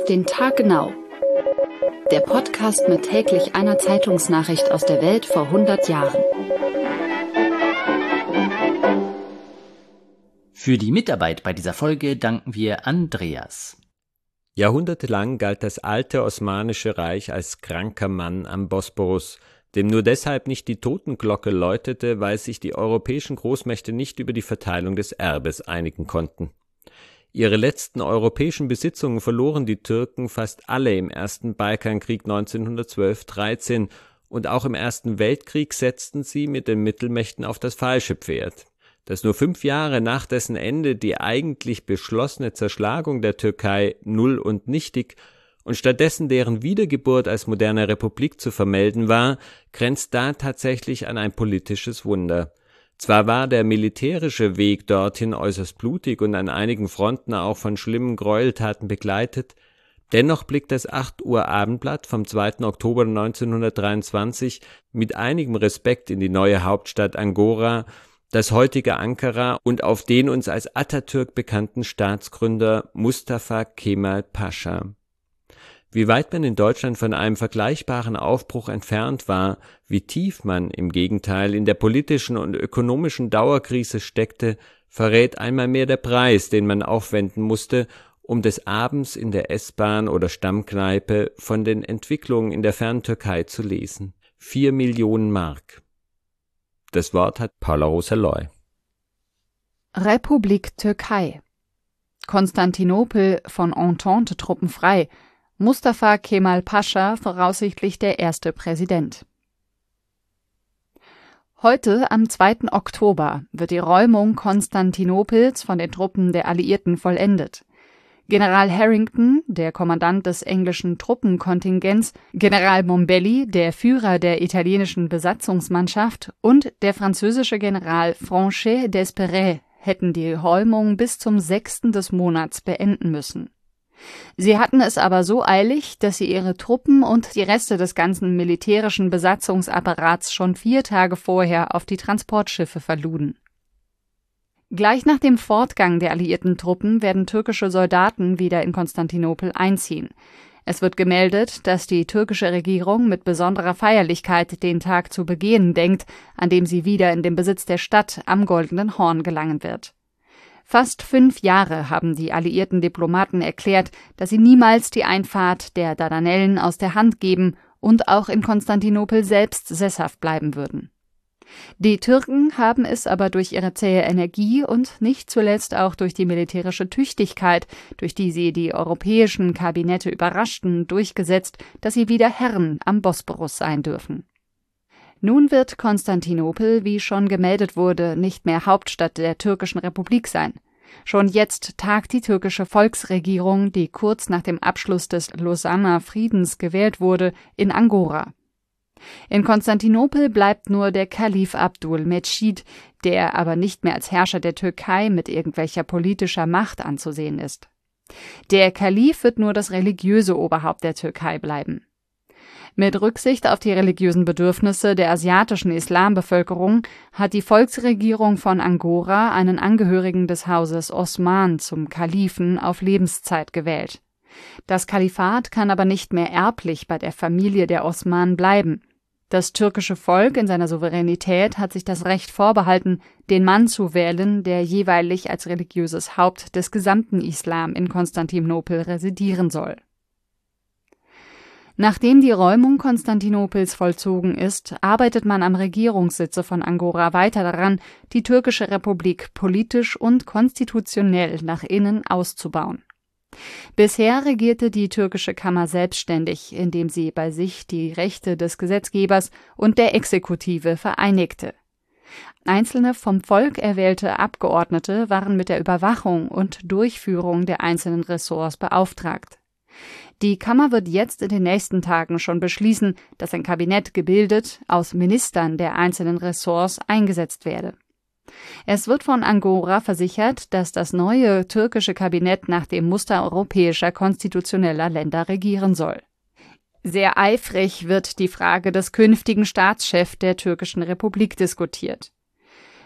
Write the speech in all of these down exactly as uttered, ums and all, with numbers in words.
Auf den Tag genau. Der Podcast mit täglich einer Zeitungsnachricht aus der Welt vor hundert Jahren. Für die Mitarbeit bei dieser Folge danken wir Andreas. Jahrhundertelang galt das alte Osmanische Reich als kranker Mann am Bosporus, dem nur deshalb nicht die Totenglocke läutete, weil sich die europäischen Großmächte nicht über die Verteilung des Erbes einigen konnten. Ihre letzten europäischen Besitzungen verloren die Türken fast alle im ersten Balkankrieg neunzehnhundertzwölf dreizehn und auch im Ersten Weltkrieg setzten sie mit den Mittelmächten auf das falsche Pferd. Dass nur fünf Jahre nach dessen Ende die eigentlich beschlossene Zerschlagung der Türkei null und nichtig und stattdessen deren Wiedergeburt als moderne Republik zu vermelden war, grenzt da tatsächlich an ein politisches Wunder. Zwar war der militärische Weg dorthin äußerst blutig und an einigen Fronten auch von schlimmen Gräueltaten begleitet, dennoch blickt das acht Uhr Abendblatt vom zweiten Oktober neunzehnhundertdreiundzwanzig mit einigem Respekt in die neue Hauptstadt Angora, das heutige Ankara und auf den uns als Atatürk bekannten Staatsgründer Mustafa Kemal Pascha. Wie weit man in Deutschland von einem vergleichbaren Aufbruch entfernt war, wie tief man im Gegenteil in der politischen und ökonomischen Dauerkrise steckte, verrät einmal mehr der Preis, den man aufwenden musste, um des Abends in der S-Bahn oder Stammkneipe von den Entwicklungen in der fernen Türkei zu lesen. Vier Millionen Mark. Das Wort hat Paula Rosa-Loy. Republik Türkei. Konstantinopel von Entente-Truppen frei. Mustafa Kemal Pascha voraussichtlich der erste Präsident. Heute, am zweiten Oktober, wird die Räumung Konstantinopels von den Truppen der Alliierten vollendet. General Harrington, der Kommandant des englischen Truppenkontingents, General Mombelli, der Führer der italienischen Besatzungsmannschaft und der französische General Franchet d'Espèrey hätten die Räumung bis zum sechsten des Monats beenden müssen. Sie hatten es aber so eilig, dass sie ihre Truppen und die Reste des ganzen militärischen Besatzungsapparats schon vier Tage vorher auf die Transportschiffe verluden. Gleich nach dem Fortgang der alliierten Truppen werden türkische Soldaten wieder in Konstantinopel einziehen. Es wird gemeldet, dass die türkische Regierung mit besonderer Feierlichkeit den Tag zu begehen denkt, an dem sie wieder in den Besitz der Stadt am Goldenen Horn gelangen wird. Fast fünf Jahre haben die alliierten Diplomaten erklärt, dass sie niemals die Einfahrt der Dardanellen aus der Hand geben und auch in Konstantinopel selbst sesshaft bleiben würden. Die Türken haben es aber durch ihre zähe Energie und nicht zuletzt auch durch die militärische Tüchtigkeit, durch die sie die europäischen Kabinette überraschten, durchgesetzt, dass sie wieder Herren am Bosporus sein dürfen. Nun wird Konstantinopel, wie schon gemeldet wurde, nicht mehr Hauptstadt der türkischen Republik sein. Schon jetzt tagt die türkische Volksregierung, die kurz nach dem Abschluss des Lausanner Friedens gewählt wurde, in Angora. In Konstantinopel bleibt nur der Kalif Abdul-Mecid, der aber nicht mehr als Herrscher der Türkei mit irgendwelcher politischer Macht anzusehen ist. Der Kalif wird nur das religiöse Oberhaupt der Türkei bleiben. Mit Rücksicht auf die religiösen Bedürfnisse der asiatischen Islambevölkerung hat die Volksregierung von Angora einen Angehörigen des Hauses Osman zum Kalifen auf Lebenszeit gewählt. Das Kalifat kann aber nicht mehr erblich bei der Familie der Osmanen bleiben. Das türkische Volk in seiner Souveränität hat sich das Recht vorbehalten, den Mann zu wählen, der jeweilig als religiöses Haupt des gesamten Islam in Konstantinopel residieren soll. Nachdem die Räumung Konstantinopels vollzogen ist, arbeitet man am Regierungssitze von Angora weiter daran, die türkische Republik politisch und konstitutionell nach innen auszubauen. Bisher regierte die türkische Kammer selbstständig, indem sie bei sich die Rechte des Gesetzgebers und der Exekutive vereinigte. Einzelne vom Volk erwählte Abgeordnete waren mit der Überwachung und Durchführung der einzelnen Ressorts beauftragt. Die Kammer wird jetzt in den nächsten Tagen schon beschließen, dass ein Kabinett gebildet aus Ministern der einzelnen Ressorts eingesetzt werde. Es wird von Angora versichert, dass das neue türkische Kabinett nach dem Muster europäischer konstitutioneller Länder regieren soll. Sehr eifrig wird die Frage des künftigen Staatschefs der türkischen Republik diskutiert.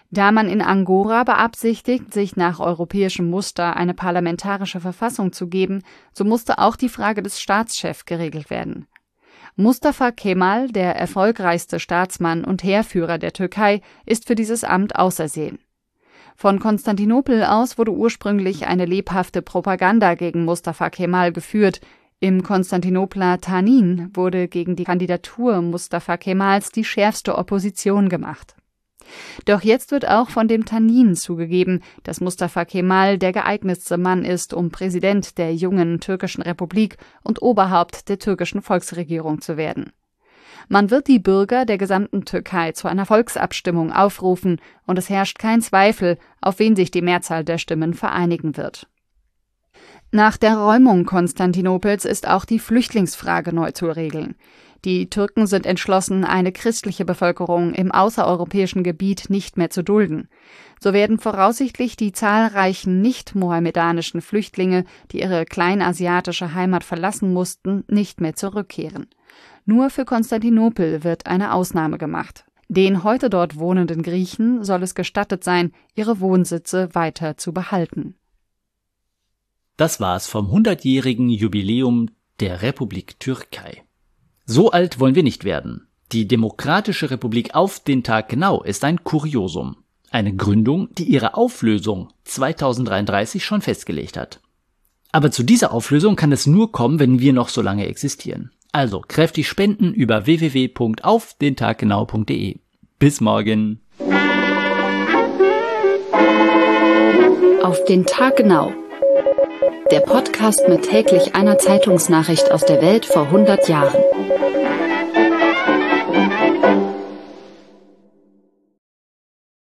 Da man in Angora beabsichtigt, sich nach europäischem Muster eine parlamentarische Verfassung zu geben, so musste auch die Frage des Staatschefs geregelt werden. Mustafa Kemal, der erfolgreichste Staatsmann und Heerführer der Türkei, ist für dieses Amt ausersehen. Von Konstantinopel aus wurde ursprünglich eine lebhafte Propaganda gegen Mustafa Kemal geführt. Im Konstantinopler Tanin wurde gegen die Kandidatur Mustafa Kemals die schärfste Opposition gemacht. Doch jetzt wird auch von dem Tanin zugegeben, dass Mustafa Kemal der geeignetste Mann ist, um Präsident der jungen türkischen Republik und Oberhaupt der türkischen Volksregierung zu werden. Man wird die Bürger der gesamten Türkei zu einer Volksabstimmung aufrufen und es herrscht kein Zweifel, auf wen sich die Mehrzahl der Stimmen vereinigen wird. Nach der Räumung Konstantinopels ist auch die Flüchtlingsfrage neu zu regeln. Die Türken sind entschlossen, eine christliche Bevölkerung im außereuropäischen Gebiet nicht mehr zu dulden. So werden voraussichtlich die zahlreichen nicht-mohammedanischen Flüchtlinge, die ihre kleinasiatische Heimat verlassen mussten, nicht mehr zurückkehren. Nur für Konstantinopel wird eine Ausnahme gemacht. Den heute dort wohnenden Griechen soll es gestattet sein, ihre Wohnsitze weiter zu behalten. Das war's vom hundertjährigen Jubiläum der Republik Türkei. So alt wollen wir nicht werden. Die Demokratische Republik auf den Tag genau ist ein Kuriosum. Eine Gründung, die ihre Auflösung zweitausenddreiunddreißig schon festgelegt hat. Aber zu dieser Auflösung kann es nur kommen, wenn wir noch so lange existieren. Also kräftig spenden über w w w punkt auf den tag genau punkt de. Bis morgen. Auf den Tag genau. Der Podcast mit täglich einer Zeitungsnachricht aus der Welt vor hundert Jahren.